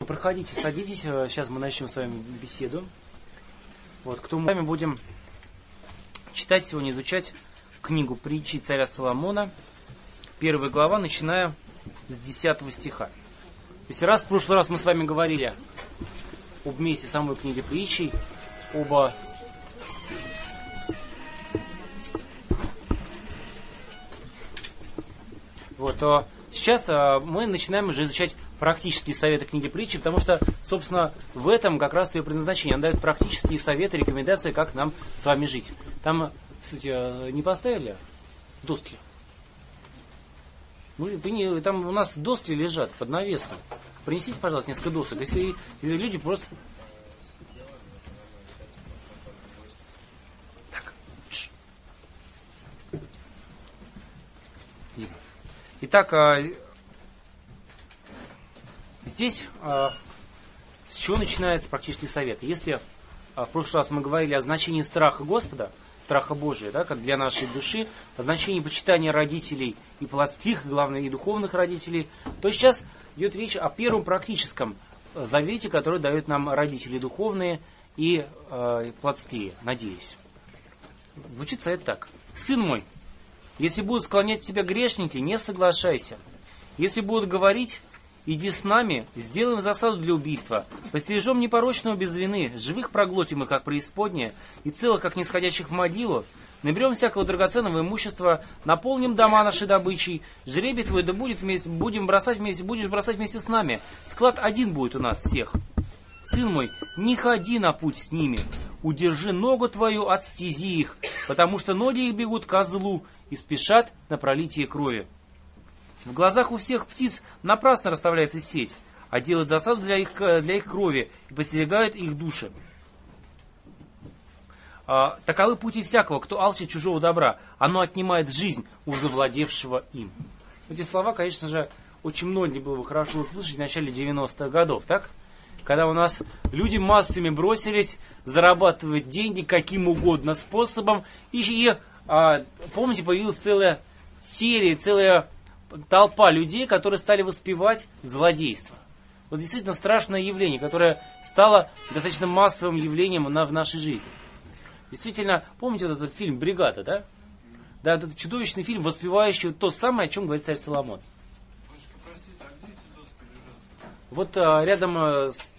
Проходите, садитесь. Сейчас мы начнем с вами беседу. Вот, кто мы с вами будем читать сегодня, изучать книгу притчи царя Соломона, 1 глава, начиная с 10 стиха. Если в прошлый раз мы с вами говорили об месте самой книги притчей, то сейчас мы начинаем уже изучать практические советы книги притчи, потому что, собственно, в этом как раз ее предназначение. Он дает практические советы, рекомендации, как нам с вами жить. Там, кстати, не поставили доски? Ну, там у нас доски лежат под навесом. Принесите, пожалуйста, несколько досок. Если люди просто... Так. Итак, здесь с чего начинается практический совет? Если в прошлый раз мы говорили о значении страха Господа, страха Божия, да, как для нашей души, о значении почитания родителей и плотских, главное, и духовных родителей, то сейчас идет речь о первом практическом завете, который дают нам родители духовные и плотские, надеюсь. Звучит совет так. «Сын мой, если будут склонять тебя грешники, не соглашайся. Если будут говорить: иди с нами, сделаем засаду для убийства, постережем непорочного без вины, живых проглотим их, как преисподнее, и целых, как нисходящих в могилу, наберем всякого драгоценного имущества, наполним дома нашей добычей, жребий твой да будет вместе, будешь бросать вместе с нами, склад один будет у нас всех. Сын мой, не ходи на путь с ними, удержи ногу твою от стези их, потому что ноги их бегут ко злу и спешат на пролитие крови. В глазах у всех птиц напрасно расставляется сеть, а делают засаду для их крови и подстерегают их души. Таковы пути всякого, кто алчит чужого добра. Оно отнимает жизнь у завладевшего им». Эти слова, конечно же, очень многим было бы хорошо услышать в начале 90-х годов, так? Когда у нас люди массами бросились зарабатывать деньги каким угодно способом. Помните, появилась целая серия, целая толпа людей, которые стали воспевать злодейство. Вот действительно страшное явление, которое стало достаточно массовым явлением в нашей жизни. Действительно, помните вот этот фильм «Бригада», да? Да, вот этот чудовищный фильм, воспевающий то самое, о чем говорит царь Соломон. Вот рядом с...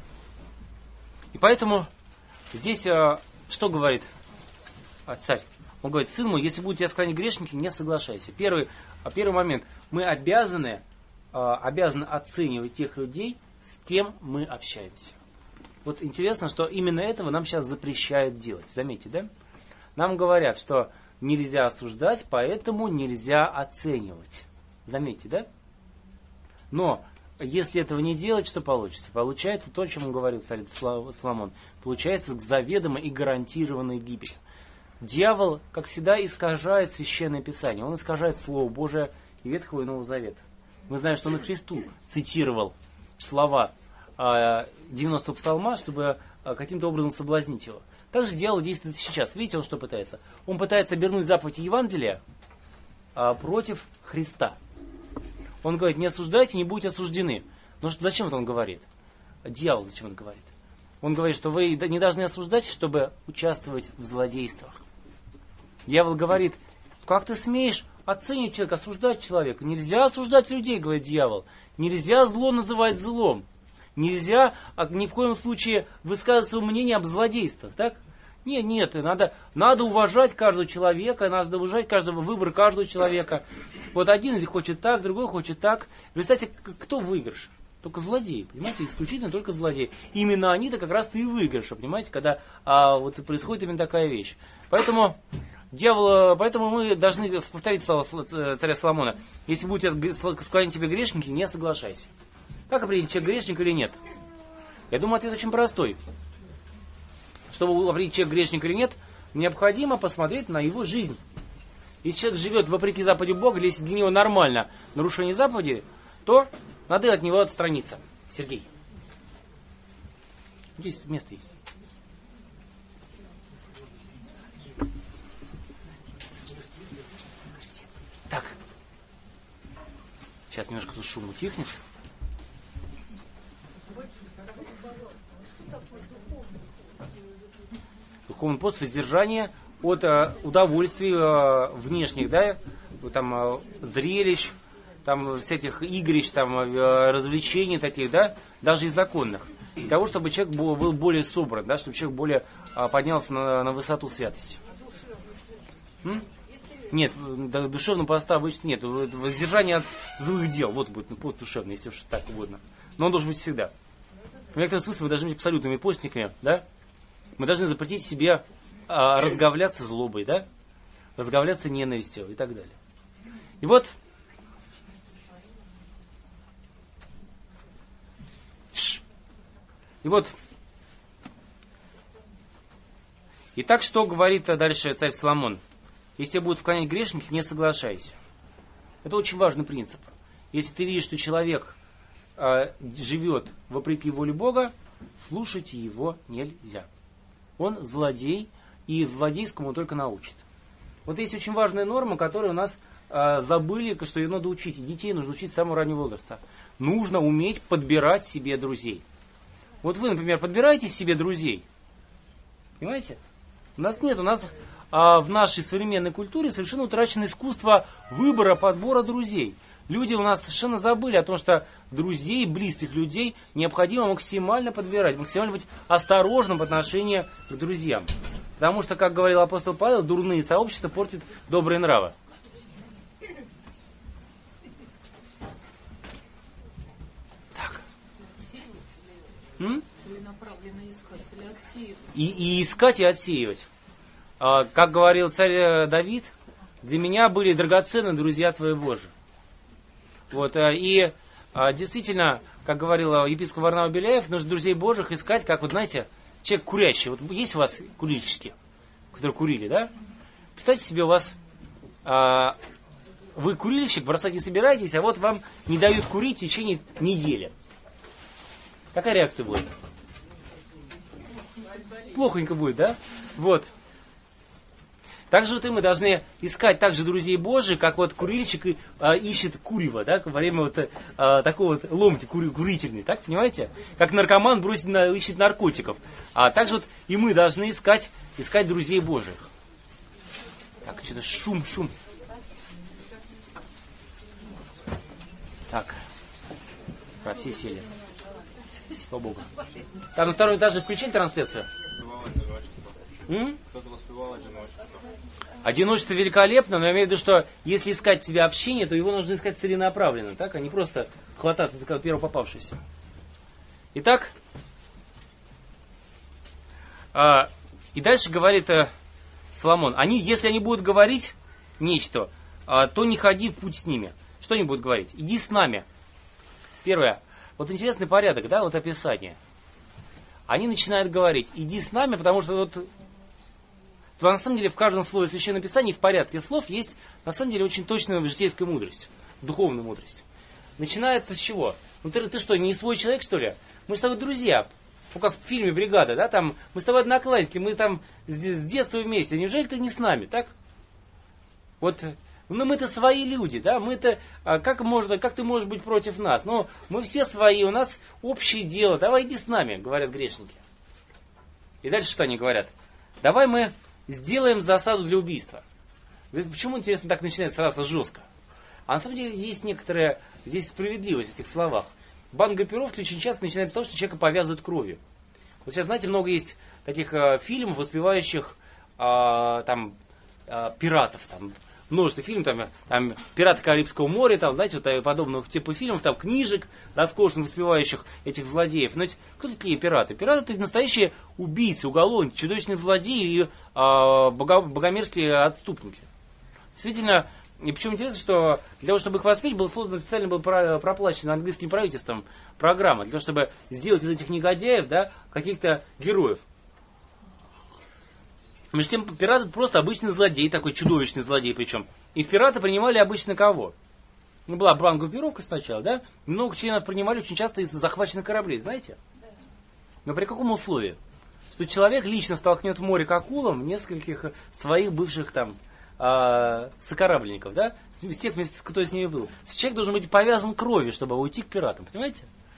И поэтому здесь что говорит царь? Он говорит: сын мой, если будут тебя склонять грешники, не соглашайся. Первый момент. Мы обязаны оценивать тех людей, с кем мы общаемся. Вот интересно, что именно этого нам сейчас запрещают делать. Заметьте, да? Нам говорят, что нельзя осуждать, поэтому нельзя оценивать. Заметьте, да? Но если этого не делать, что получится? Получается то, о чем он говорил царь Соломон. Получается заведомо и гарантированная гибель. Дьявол, как всегда, искажает Священное Писание. Он искажает Слово Божие и Ветхого и Нового Завета. Мы знаем, что он и Христу цитировал слова 90-го псалма, чтобы каким-то образом соблазнить его. Также дьявол действует сейчас. Видите, он что пытается? Он пытается обернуть заповедь Евангелия против Христа. Он говорит: не осуждайте, не будете осуждены. Но зачем это он говорит? Дьявол зачем это говорит? Он говорит, что вы не должны осуждать, чтобы участвовать в злодействах. Дьявол говорит: как ты смеешь оценивать человека, осуждать человека? Нельзя осуждать людей, говорит дьявол. Нельзя зло называть злом. Нельзя ни в коем случае высказывать свое мнение об злодействах, так? Нет, надо уважать каждого человека, надо уважать выбор каждого человека. Вот один хочет так, другой хочет так. В результате кто выигрыш? Только злодеи, понимаете, исключительно только злодеи. Именно они-то как раз-то и выигрыши, понимаете, когда вот происходит именно такая вещь. Поэтому мы должны повторить слова царя Соломона: если будут склонять тебе грешники, не соглашайся. Как определить, человек грешник или нет? Я думаю, ответ очень простой. Чтобы определить, человек грешник или нет, необходимо посмотреть на его жизнь. Если человек живет вопреки заповеди Бога, или если для него нормально нарушение заповеди, то надо от него отстраниться. Сергей. Здесь место есть. Так. Сейчас немножко тут шум утихнет. Духовный пост — воздержание от удовольствий внешних, да, там, зрелищ, там, всяких игрищ, там, развлечений таких, да, даже и законных. Для того, чтобы человек был более собран, да, чтобы человек более поднялся на высоту святости. Нет, душевного поста обычно нет. Воздержание от злых дел. Вот будет пост душевный, если уж так угодно. Но он должен быть всегда. В некотором смысле мы должны быть абсолютными постниками, да? Мы должны запретить себе разговляться злобой, да? Разговляться ненавистью и так далее. И вот итак, что говорит дальше царь Соломон? Если будут склонять грешники, не соглашайся. Это очень важный принцип. Если ты видишь, что человек живет вопреки воле Бога, слушать его нельзя. Он злодей, и злодейскому он только научит. Вот есть очень важная норма, которую у нас забыли, что ее надо учить. И детей нужно учить с самого раннего возраста. Нужно уметь подбирать себе друзей. Вот вы, например, подбираете себе друзей. Понимаете? У нас нет, у нас в нашей современной культуре совершенно утрачено искусство выбора, подбора друзей. Люди у нас совершенно забыли о том, что друзей, близких людей необходимо максимально подбирать, максимально быть осторожным в отношении к друзьям. Потому что, как говорил апостол Павел, дурные сообщества портят добрые нравы. Так. Целенаправленно искать или отсеивать. И искать, и отсеивать. Как говорил царь Давид, для меня были драгоценны друзья твои Божии. Вот, и действительно, как говорил епископ Варнава Беляев, нужно друзей Божьих искать, как, вот знаете, человек курящий. Вот есть у вас курильщики, которые курили, да? Представьте себе, у вас вы курильщик, бросать не собираетесь, а вот вам не дают курить в течение недели. Какая реакция будет? Плохонько будет, да? Вот. Также вот и мы должны искать также друзей Божьих, как вот курильщик ищет курево, да, во время вот такого вот ломки курительной, так, понимаете? Как наркоман ищет наркотиков. А также вот и мы должны искать друзей Божьих. Так, что-то шум. Так. Все сели. Слава Богу. Там на втором этаже включили трансляцию? Кто-то воспевал одиночество. Одиночество великолепно, но я имею в виду, что если искать себе общение, то его нужно искать целенаправленно, так, а не просто хвататься за первого попавшегося. Итак, и дальше говорит Соломон, если они будут говорить нечто, то не ходи в путь с ними. Что они будут говорить? Иди с нами. Первое. Вот интересный порядок, да, вот описание. Они начинают говорить, иди с нами, потому что вот на самом деле в каждом слове Священного Писания в порядке слов есть на самом деле очень точная житейская мудрость, духовная мудрость. Начинается с чего? Ну ты что, не свой человек, что ли? Мы с тобой друзья. Ну как в фильме «Бригада», да, там мы с тобой одноклассники, мы там с детства вместе. Неужели ты не с нами, так? Вот, ну мы-то свои люди, да, мы-то, как ты можешь быть против нас? Ну, мы все свои, у нас общее дело, давай иди с нами, говорят грешники. И дальше что они говорят? Давай мы сделаем засаду для убийства. Почему, интересно, так начинается сразу жестко? А на самом деле есть некоторая здесь справедливость в этих словах. Банггруппировки очень часто начинают с того, что человека повязывают кровью. Вот сейчас, знаете, много есть таких фильмов, воспевающих пиратов, там, множество фильмов, там «Пираты Карибского моря», там, знаете, вот подобных типа фильмов, там, книжек, роскошно воспевающих этих злодеев. Но ведь кто такие пираты? Пираты — это настоящие убийцы, уголовники, чудовищные злодеи и богомерзкие отступники. Действительно, и причем интересно, что для того, чтобы их воспеть, был создан специально был проплачен английским правительством программа, для того, чтобы сделать из этих негодяев, да, каких-то героев. Между тем, пираты просто обычный злодей, такой чудовищный злодей причем. И в пираты принимали обычно кого? Ну, была бангруппировка сначала, да? Много членов принимали очень часто из захваченных кораблей, знаете? Но при каком условии? Что человек лично столкнет в море к акулам нескольких своих бывших там сокорабльников, да? С тех, кто с ними был. Человек должен быть повязан кровью, чтобы уйти к пиратам, понимаете?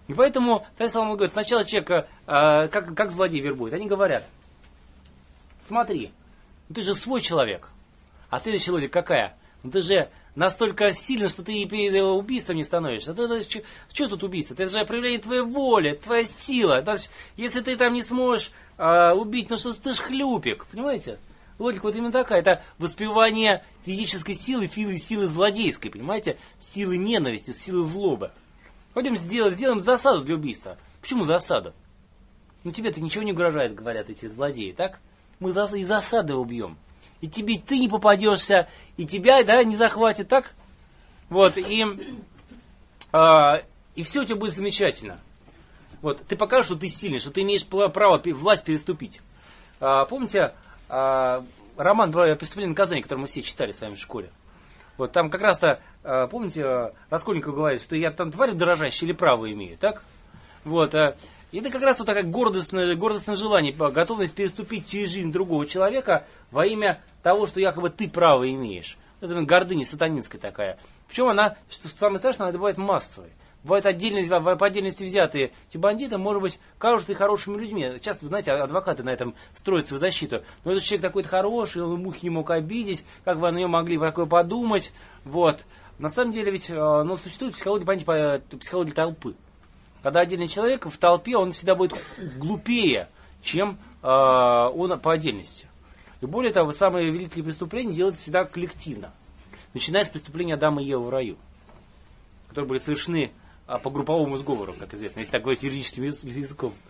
И поэтому, царь Соломон говорит, сначала человек, как злодей вербует. Они говорят, смотри, ты же свой человек. А следующая логика какая? Ты же настолько сильно, что ты перед убийством не становишься. Что тут убийство? Это же проявление твоей воли, твоя сила. Если ты там не сможешь убить, что ты ж хлюпик, понимаете? Логика вот именно такая. Это воспевание физической силы, силы злодейской, понимаете? Силы ненависти, силы злобы. Пойдем сделаем засаду для убийства. Почему засаду? Тебе-то ничего не угрожает, говорят эти злодеи, так? Мы из засады убьем. И ты не попадешься, и тебя, не захватит, так? Вот, и все у тебя будет замечательно. Вот, ты покажешь, что ты сильный, что ты имеешь право власть переступить. Помните роман «Преступление и наказание», который мы все читали с вами в школе? Вот, там как раз-то, помните, Раскольников говорит, что я там тварь дорожащая или право имею, так? Вот, и это как раз вот такое гордостное желание, готовность переступить через жизнь другого человека во имя того, что якобы ты право имеешь. Это гордыня сатанинская такая. Причем она, что самое страшное, она бывает массовой. Бывают по отдельности взятые эти бандиты, может быть, кажутся и хорошими людьми. Часто, вы знаете, адвокаты на этом строят свою защиту. Но этот человек такой-то хороший, он мух не мог обидеть, как вы о нем могли такое подумать. Вот. На самом деле ведь существует психология толпы. Когда отдельный человек в толпе, он всегда будет глупее, чем он по отдельности. И более того, самые великие преступления делаются всегда коллективно. Начиная с преступления Адама и Евы в раю, которые были совершены по групповому сговору, как известно, если так говорить юридическим языком.